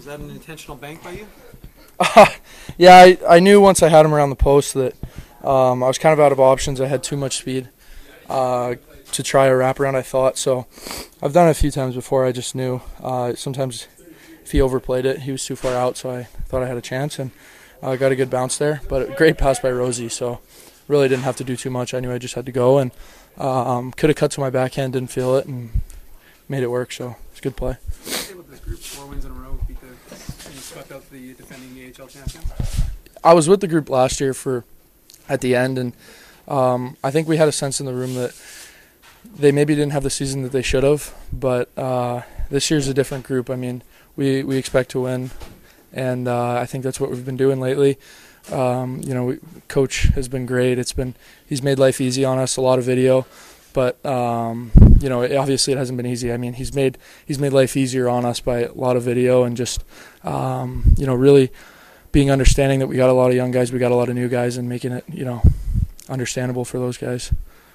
Is that an intentional bank by you? Yeah, I knew once I had him around the post that I was kind of out of options. I had too much speed to try a wraparound, I thought. So I've done it a few times before. I just knew sometimes if he overplayed it, he was too far out, so I thought I had a chance, and I got a good bounce there. But a great pass by Rosie, so really didn't have to do too much. I knew I just had to go, and could have cut to my backhand, didn't feel it, and made it work, so it's a good play. With this group, 4 wins in a row, beat you swept out the defending AHL champions. I was with the group last year at the end, and I think we had a sense in the room that they maybe didn't have the season that they should have, but this year's a different group. I mean, we expect to win, and I think that's what we've been doing lately. Coach has been great. He's made life easy on us, a lot of video, but obviously it hasn't been easy. I mean, he's made life easier on us by a lot of video and just really being understanding that we got a lot of young guys, we got a lot of new guys, and making it understandable for those guys.